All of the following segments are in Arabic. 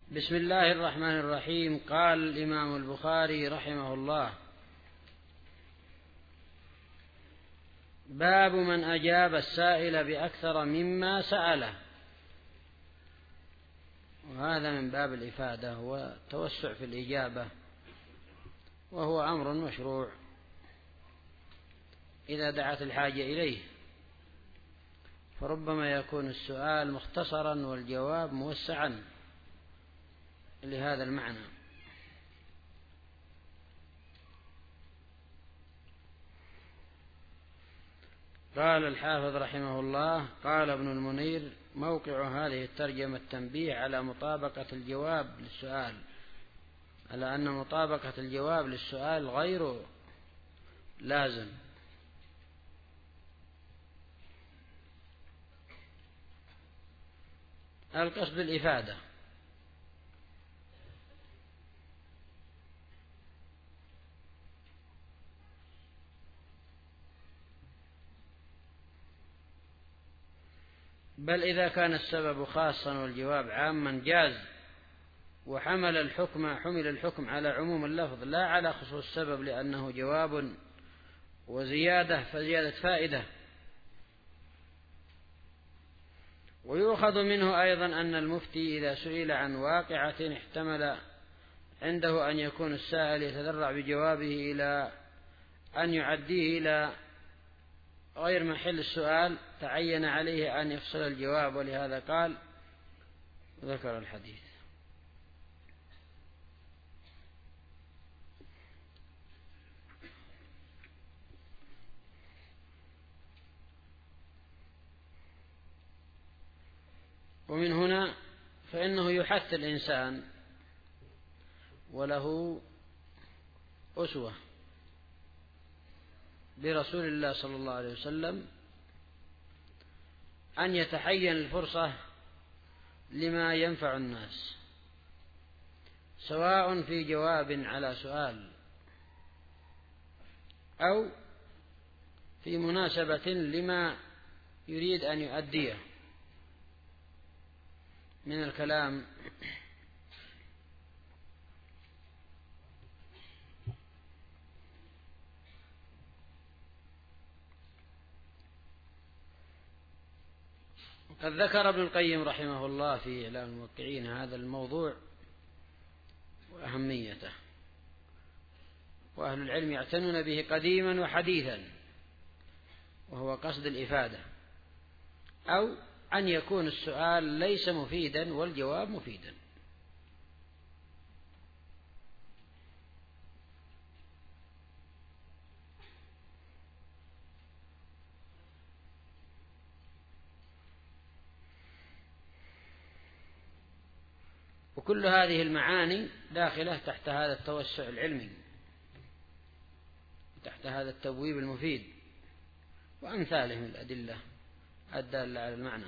بسم الله الرحمن الرحيم. قال الإمام البخاري رحمه الله: باب من أجاب السائل بأكثر مما سأله. وهذا من باب الإفادة والتوسع في الإجابة، وهو أمر مشروع إذا دعت الحاجة إليه، فربما يكون السؤال مختصرا والجواب موسعا لهذا المعنى. قال الحافظ رحمه الله: قال ابن المنير: موقع هذه الترجمة التنبيه على مطابقة الجواب للسؤال، على أن مطابقة الجواب للسؤال غير لازم، القصد الإفادة. بل إذا كان السبب خاصا والجواب عاما جاز، وحمل الحكم على عموم اللفظ لا على خصوص السبب، لأنه جواب وزيادة فزيادة فائدة. ويؤخذ منه أيضا أن المفتي إذا سئل عن واقعة احتمل عنده أن يكون السائل يتذرع بجوابه إلى أن يعديه إلى غير محل السؤال، تعين عليه أن يفصل الجواب، ولهذا قال ذكر الحديث. ومن هنا فإنه يحث الإنسان وله أسوة برسول الله صلى الله عليه وسلم أن يتحين الفرصة لما ينفع الناس، سواء في جواب على سؤال أو في مناسبة لما يريد أن يؤديه من الكلام. قد ذكر ابن القيم رحمه الله في إعلام الموقعين هذا الموضوع وأهميته، وأهل العلم يعتنون به قديما وحديثا، وهو قصد الإفادة، أو أن يكون السؤال ليس مفيدا والجواب مفيدا. وكل هذه المعاني داخلة تحت هذا التوسع العلمي، تحت هذا التبويب المفيد، وأمثاله من الأدلة الدالة على المعنى.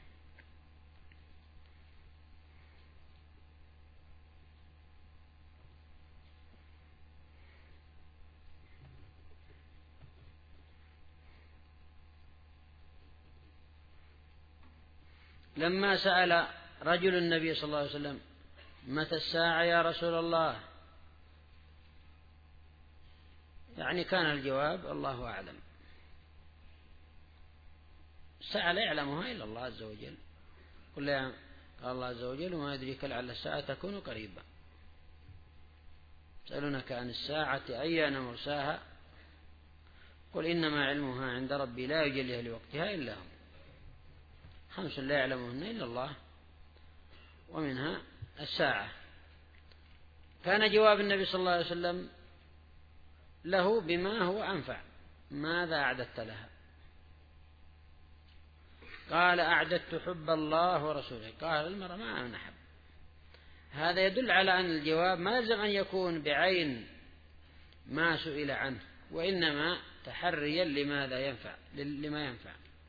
لما سأل رجل النبي صلى الله عليه وسلم: متى الساعة يا رسول الله؟ يعني كان الجواب: الله أعلم. الساعة لا يعلمها إلا الله عز وجل. قال الله عز وجل: وما يدريك لعل الساعة تكون قريبا. يسألونك عن الساعة أيان مرساها، قل إنما علمها عند ربي لا يجليها لوقتها إلا هو. 5 لا يعلمهن إلا الله، ومنها الساعة. كان جواب النبي صلى الله عليه وسلم له بما هو أنفع: ماذا أعددت لها؟ قال: أعددت حب الله ورسوله. قال: المرء ما من أحب. هذا يدل على أن الجواب ما يلزم أن يكون بعين ما سئل عنه، وإنما تحريا لما ينفع.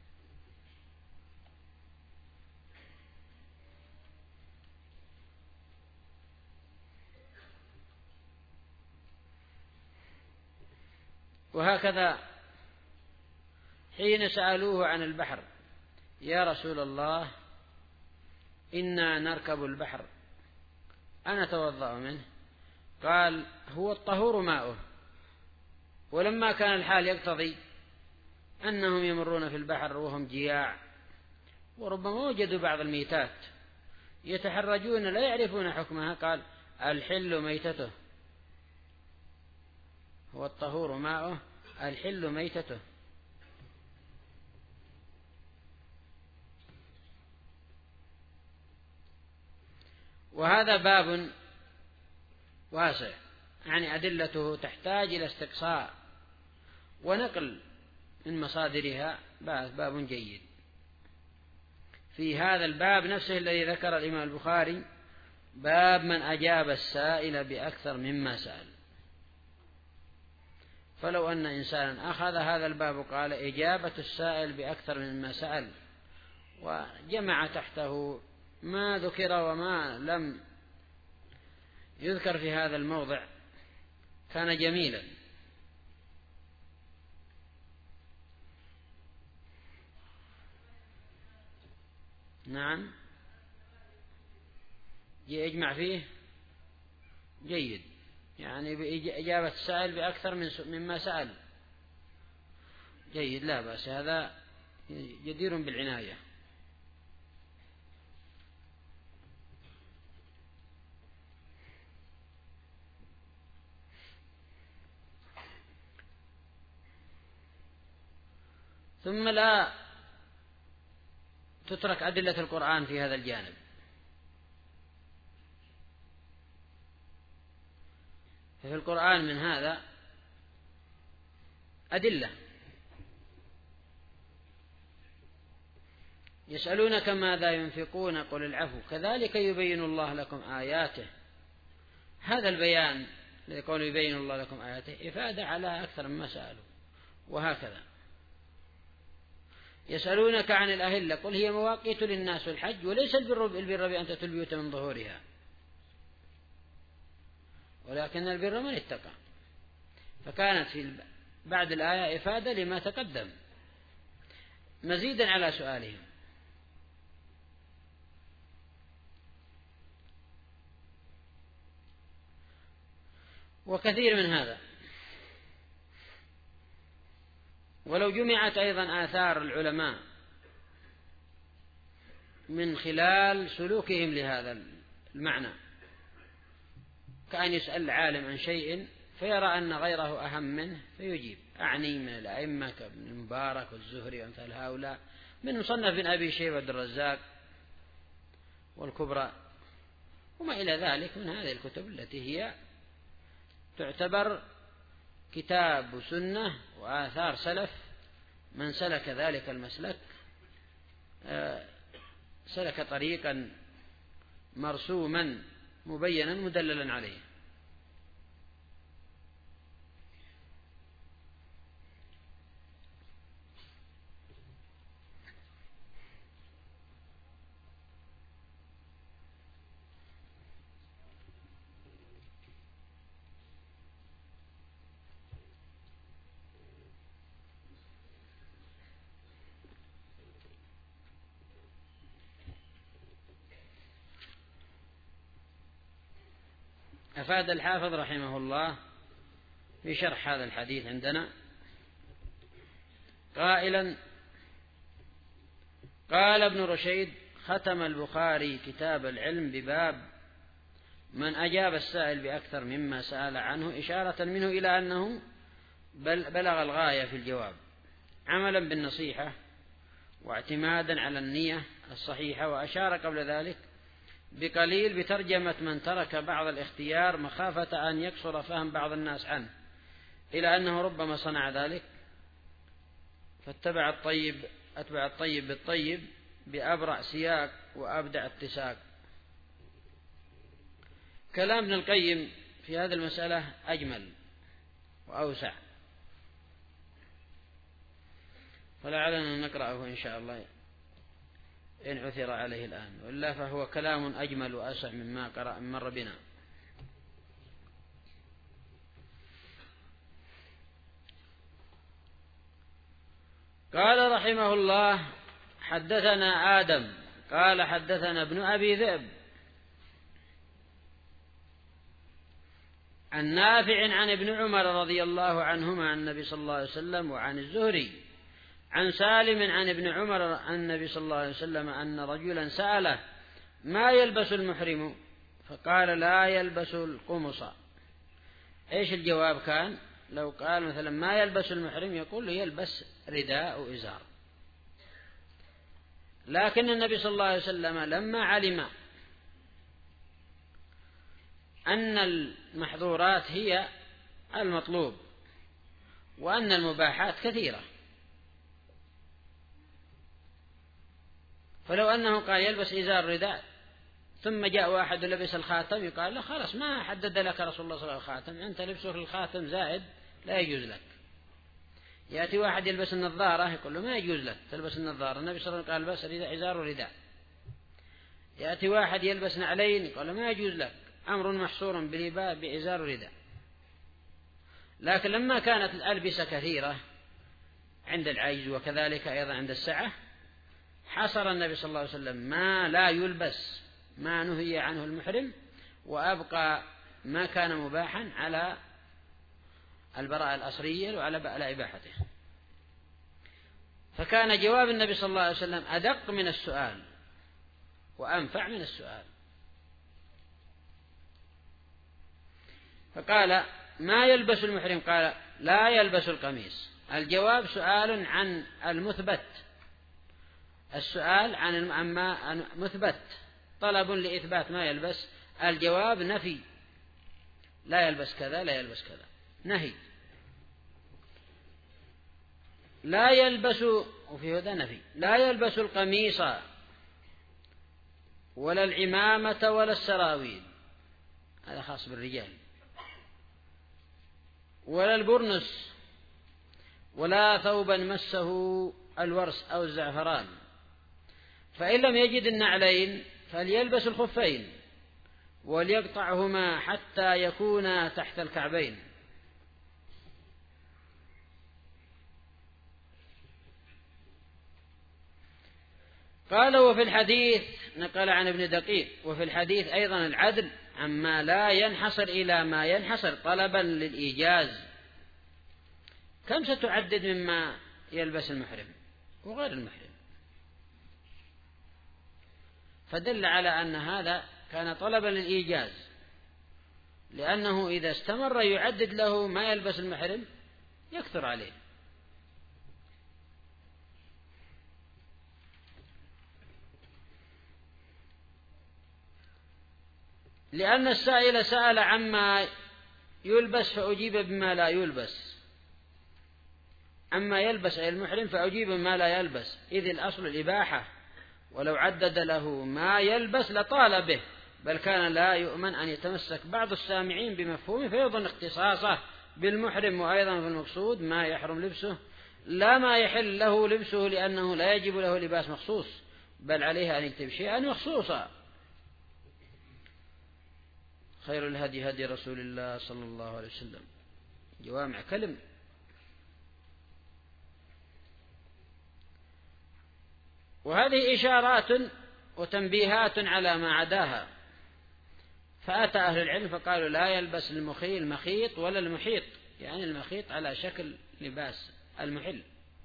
وهكذا حين سألوه عن البحر: يا رسول الله إنا نركب البحر، أنا أتوضأ منه؟ قال هو الطهور ماؤه. ولما كان الحال يقتضي أنهم يمرون في البحر وهم جياع وربما وجدوا بعض الميتات يتحرجون لا يعرفون حكمها، قال الحل ميتته، هو الطهور ماؤه الحل ميتته. وهذا باب واسع، يعني أدلته تحتاج إلى استقصاء ونقل من مصادرها، باب جيد. في هذا الباب نفسه الذي ذكر الإمام البخاري باب من أجاب السائل بأكثر مما سأل. فلو أن إنسانا أخذ هذا الباب قال إجابة السائل بأكثر مما سأل وجمع تحته ما ذكر وما لم يذكر في هذا الموضع كان جميلا. نعم يجمع فيه جيد، يعني بإجابة السائل بأكثر مما سأل جيد، لا بأس، هذا جدير بالعناية. ثم لا تترك أدلة القرآن في هذا الجانب، ففي القرآن من هذا أدلة. يسألونك ماذا ينفقون قل العفو كذلك يبين الله لكم آياته. هذا البيان الذي يقول يبين الله لكم آياته إفادة على أكثر مما سألوا. وهكذا يسألونك عن الأهلة قل هي مواقيت للناس والحج وليس البر بأن تأتوا البيوت من ظهورها ولكن البر من اتقى. فكانت في بعد الآية إفادة لما تقدم مزيدا على سؤالهم. وكثير من هذا. ولو جمعت أيضا آثار العلماء من خلال سلوكهم لهذا المعنى، كأن يسأل العالم عن شيء فيرى أن غيره أهم منه فيجيب، أعني من الأئمة كابن المبارك والزهري وأمثال هؤلاء، من مصنف بن أبي شيبة عبد الرزاق والكبرى وما إلى ذلك من هذه الكتب التي هي تعتبر كتاب وسنة وآثار سلف من سلك ذلك المسلك سلك طريقا مرسوما مبينا مدللا عليه. أفاد الحافظ رحمه الله في شرح هذا الحديث عندنا قائلا: قال ابن رشيد: ختم البخاري كتاب العلم بباب من أجاب السائل بأكثر مما سأل عنه، إشارة منه إلى أنه بلغ الغاية في الجواب، عملا بالنصيحة واعتمادا على النية الصحيحة. وأشار قبل ذلك بقليل بترجمة من ترك بعض الاختيار مخافة أن يكثر فهم بعض الناس عنه، إلى أنه ربما صنع ذلك فاتبع أتبع الطيب بالطيب بأبرع سياق وأبدع اتساق. كلام ابن القيم في هذه المسألة أجمل وأوسع، فلعلنا نقرأه إن شاء الله إن عثر عليه الآن، وإلا فهو كلام أجمل وأوسع مما قرأ مر بنا. قال رحمه الله: حدثنا آدم قال حدثنا ابن أبي ذئب النافع عن ابن عمر رضي الله عنهما عن النبي صلى الله عليه وسلم، وعن الزهري عن سالم عن ابن عمر عن النبي صلى الله عليه وسلم أن رجلا سأله: ما يلبس المحرم؟ فقال: لا يلبس القمص. ايش الجواب كان؟ لو قال مثلا ما يلبس المحرم يقول له يلبس رداء وإزار. لكن النبي صلى الله عليه وسلم لما علم أن المحظورات هي المطلوب وأن المباحات كثيرة، فلو أنه قال يلبس إزار رداء ثم جاء واحد لبس الخاتم يقال له: خلاص ما حدد لك رسول الله صلى الله عليه وسلم الخاتم، أنت لبسك الخاتم زائد لا يجوز لك. يأتي واحد يلبس النظارة يقول له: ما يجوز لك تلبس النظارة، النبي صلى الله عليه وسلم قال: لبس إزار ورداء. يأتي واحد يلبس نعلين يقول له: ما يجوز لك، أمر محصور بإزار ورداء. لكن لما كانت الألبسة كثيرة عند العجز وكذلك أيضا عند السعة، حصر النبي صلى الله عليه وسلم ما لا يلبس ما نهي عنه المحرم، وأبقى ما كان مباحا على البراءة الأصلية وعلى إباحته. فكان جواب النبي صلى الله عليه وسلم أدق من السؤال وأنفع من السؤال. فقال: ما يلبس المحرم؟ قال: لا يلبس القميص. الجواب سؤال عن المثبت، السؤال عن مثبت، طلب لإثبات ما يلبس. الجواب نفي، لا يلبس كذا لا يلبس كذا، نهي. لا يلبس، وفي هذا نفي، لا يلبس القميص ولا العمامة ولا السراويل، هذا خاص بالرجال، ولا البرنس، ولا ثوبا مسه الورس أو الزعفران. فإن لم يجد النعلين فليلبس الخفين وليقطعهما حتى يكونا تحت الكعبين. قال: وفي الحديث، نقل عن ابن دقيق: وفي الحديث أيضا العدل عما لا ينحصر إلى ما ينحصر طلبا للإيجاز. كم ستعدد مما يلبس المحرم وغير المحرم؟ فدل على أن هذا كان طلبا للإيجاز، لأنه إذا استمر يعدد له ما يلبس المحرم يكثر عليه. لأن السائل سأل عما يلبس فأجيب بما لا يلبس، أما يلبس أي المحرم فأجيب بما لا يلبس، إذ الأصل الإباحة، ولو عدد له ما يلبس لطال به، بل كان لا يؤمن أن يتمسك بعض السامعين بمفهومه فيظن اختصاصه بالمحرم، وأيضا في المقصود ما يحرم لبسه لا ما يحل له لبسه، لأنه لا يجب له لباس مخصوص، بل عليه أن يكتب شيئا مخصوصا. خير الهدي هدي رسول الله صلى الله عليه وسلم، جوامع كلم. وهذه إشارات وتنبيهات على ما عداها. فأتى أهل العلم فقالوا: لا يلبس المخيل المخيط ولا المحيط، يعني المخيط على شكل لباس المحل.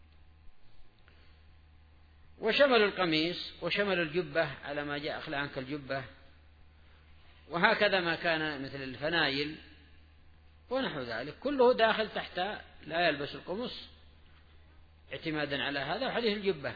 وشمل القميص وشمل الجبة على ما جاء: أخلع عنك الجبة، وهكذا ما كان مثل الفنايل ونحو ذلك، كله داخل تحت لا يلبس القمص اعتمادا على هذا وحديث الجبة.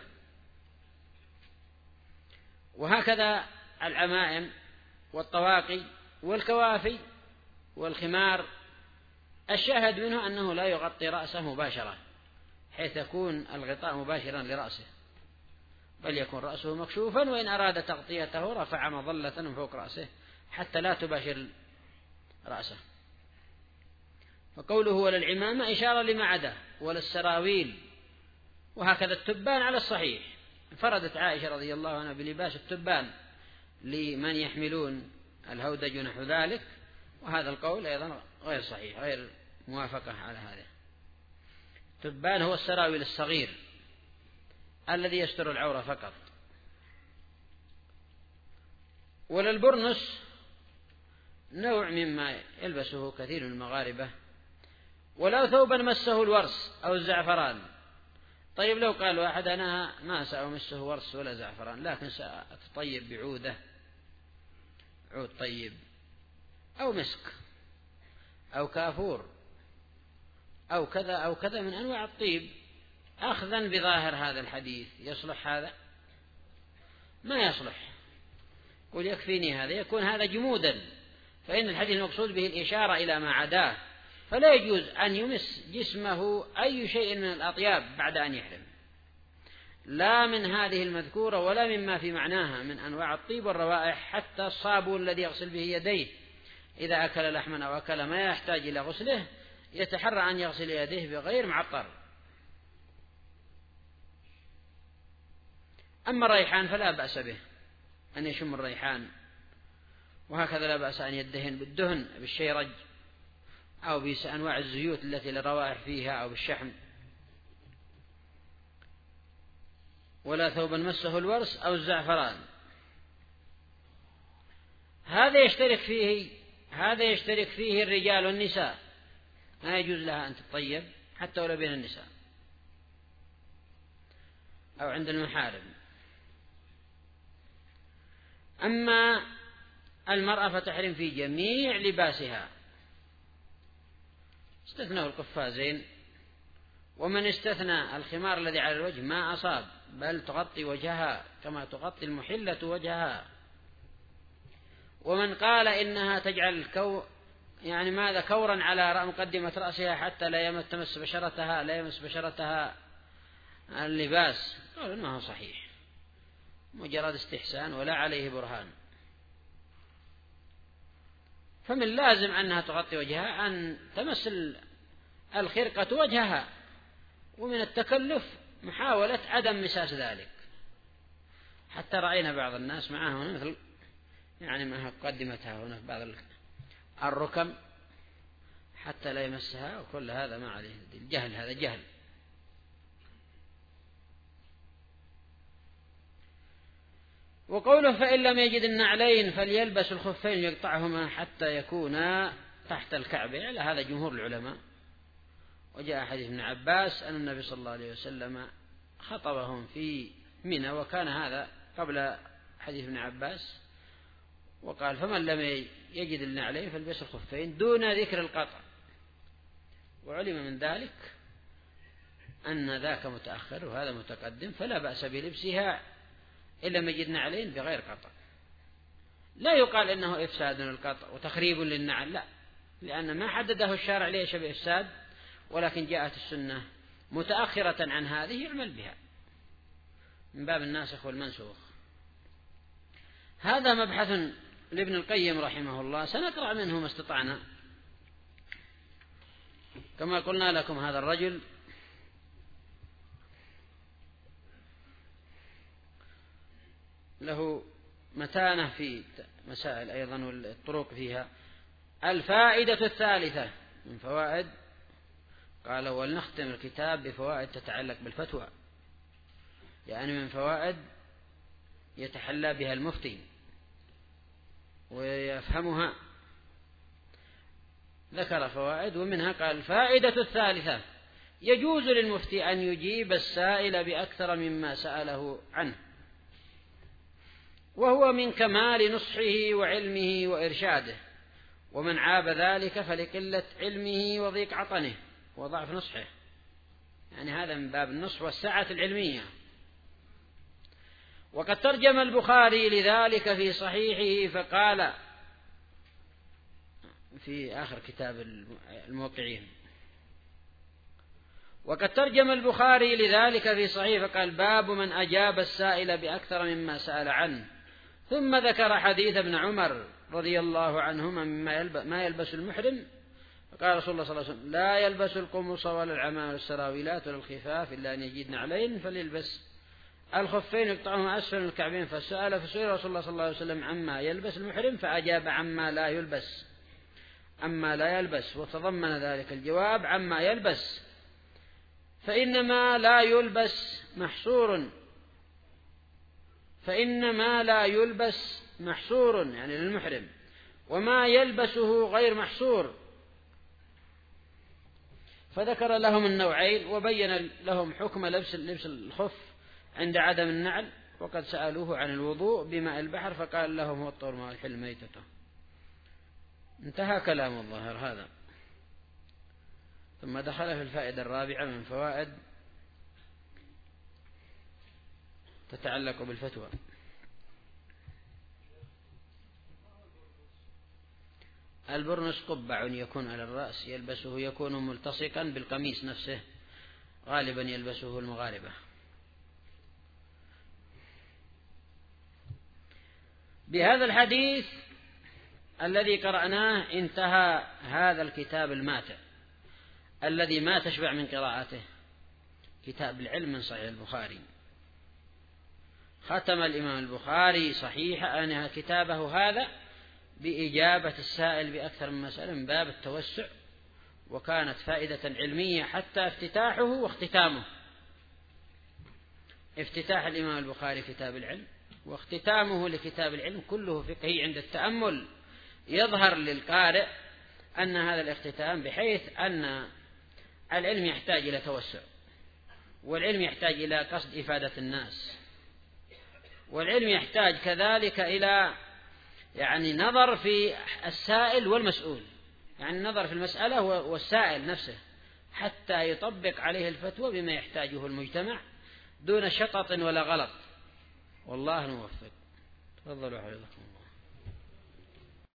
وهكذا العمائم والطواقي والكوافي والخمار، الشاهد منه أنه لا يغطي رأسه مباشرة حيث يكون الغطاء مباشرا لرأسه، بل يكون رأسه مكشوفا، وإن أراد تغطيته رفع مظلة من فوق رأسه حتى لا تباشر رأسه. فقوله ولا العمامة إشارة لما عدا، ولا السراويل. وهكذا التبان على الصحيح، انفردت عائشة رضي الله عنها بلباس التبان لمن يحملون الهودج ونحو ذلك، وهذا القول أيضا غير صحيح، غير موافقة على هذا. التبان هو السراويل الصغير الذي يستر العورة فقط. ولا البرنس نوع مما يلبسه كثير من المغاربة. ولو ثوبا مسه الورس أو الزعفران. طيب لو قال واحد أنا ما سأمسه ورس ولا زعفران، لكن سأتطيب بعودة، عود طيب أو مسك أو كافور أو كذا أو كذا من أنواع الطيب، أخذا بظاهر هذا الحديث، يصلح هذا؟ ما يصلح. قل يكفيني هذا، يكون هذا جمودا، فإن الحديث المقصود به الإشارة إلى ما عداه، فلا يجوز أن يمس جسمه أي شيء من الأطياب بعد أن يحرم، لا من هذه المذكورة ولا مما في معناها من أنواع الطيب والروائح. حتى الصابون الذي يغسل به يديه إذا أكل لحما أو أكل ما يحتاج إلى غسله يتحرى أن يغسل يديه بغير معطر. أما الريحان فلا بأس به أن يشم الريحان، وهكذا لا بأس أن يدهن بالدهن بالشيرج أو بأنواع الزيوت التي للروائح فيها أو بالشحم. ولا ثوبا مسه الورس أو الزعفران. هذا يشترك فيه الرجال والنساء، ما يجوز لها أن تطيب حتى ولا بين النساء أو عند المحارم. أما المرأة فتحرم في جميع لباسها، استثنوا القفازين، ومن استثنى الخمار الذي على الوجه ما أصاب، بل تغطي وجهها كما تغطي المحلة وجهها. ومن قال إنها تجعل كورا على مقدمة رأسها حتى لا يمس بشرتها اللباس، قال إنه صحيح، مجرد استحسان ولا عليه برهان. فمن لازم أنها تغطي وجهها أن تمس الخرقة وجهها، ومن التكلف محاولة عدم مساس ذلك. حتى رأينا بعض الناس معه هنا مثل ما قدمتها هنا في بعض الركب حتى لا يمسها، وكل هذا ما عليه الجهل، هذا جهل. وقوله فإن لم يجد النعلين فليلبس الخفين يقطعهما حتى يكونا تحت الكعبة، على هذا جمهور العلماء. وجاء حديث ابن عباس أن النبي صلى الله عليه وسلم خطبهم في منى، وكان هذا قبل حديث ابن عباس، وقال فمن لم يجد النعلين فليلبس الخفين دون ذكر القطع. وعلم من ذلك أن ذاك متأخر وهذا متقدم، فلا بأس بلبسها إن لم يجد نعلين بغير قطع. لا يقال إنه إفساد للقطع وتخريب للنعل، لا، لأن ما حدده الشارع ليش بإفساد، ولكن جاءت السنة متأخرة عن هذه يعمل بها من باب الناسخ والمنسوخ. هذا مبحث لابن القيم رحمه الله، سنقرأ منه ما استطعنا. كما قلنا لكم هذا الرجل له متانة في مسائل أيضا والطرق فيها. الفائدة الثالثة من فوائد، قال ولنختم الكتاب بفوائد تتعلق بالفتوى، يعني من فوائد يتحلى بها المفتي ويفهمها. ذكر فوائد ومنها قال الفائدة الثالثة يجوز للمفتي أن يجيب السائل بأكثر مما سأله عنه، وهو من كمال نصحه وعلمه وإرشاده، ومن عاب ذلك فلقلة علمه وضيق عطنه وضعف نصحه، يعني هذا من باب النصح والسعة العلمية. وقد ترجم البخاري لذلك في صحيحه فقال في آخر كتاب الموقعين، وقد ترجم البخاري لذلك في صحيح فقال باب من أجاب السائل بأكثر مما سأل عنه، ثم ذكر حديث ابن عمر رضي الله عنهما ما يلبس المحرم، فقال رسول الله صلى الله عليه وسلم لا يلبس القمص ولا العمام ولا السراويلات ولا الخفاف إلا أن يجد نعلين فليلبس الخفين يقطعهما أسفل من الكعبين. فسئل رسول الله صلى الله عليه وسلم عما يلبس المحرم فأجاب عما لا يلبس، وتضمن ذلك الجواب عما يلبس، فإنما لا يلبس محصور يعني للمحرم، وما يلبسه غير محصور، فذكر لهم النوعين وبين لهم حكم لبس الخف عند عدم النعل، وقد سألوه عن الوضوء بماء البحر فقال لهم هو الطهور ما يحل ميتته. انتهى كلام الظاهر هذا. ثم دخل في الفائدة الرابعة من فوائد تتعلق بالفتوى. البرنس قبع يكون على الرأس يلبسه، يكون ملتصقا بالقميص نفسه، غالبا يلبسه المغاربة. بهذا الحديث الذي قرأناه انتهى هذا الكتاب الماتع الذي ما تشبع من قراءته، كتاب العلم من صحيح البخاري. ختم الإمام البخاري صحيح كتابه هذا بإجابة السائل بأكثر من مسألة من باب التوسع، وكانت فائدة علمية حتى افتتاحه واختتامه. افتتاح الإمام البخاري كتاب العلم واختتامه لكتاب العلم كله فقهي عند التأمل. يظهر للقارئ أن هذا الاختتام بحيث أن العلم يحتاج إلى توسع، والعلم يحتاج إلى قصد إفادة الناس، والعلم يحتاج كذلك إلى نظر في السائل والمسؤول، نظر في المسألة والسائل نفسه حتى يطبق عليه الفتوى بما يحتاجه المجتمع دون شطط ولا غلط. والله الموفق. تفضلوا حفظكم الله.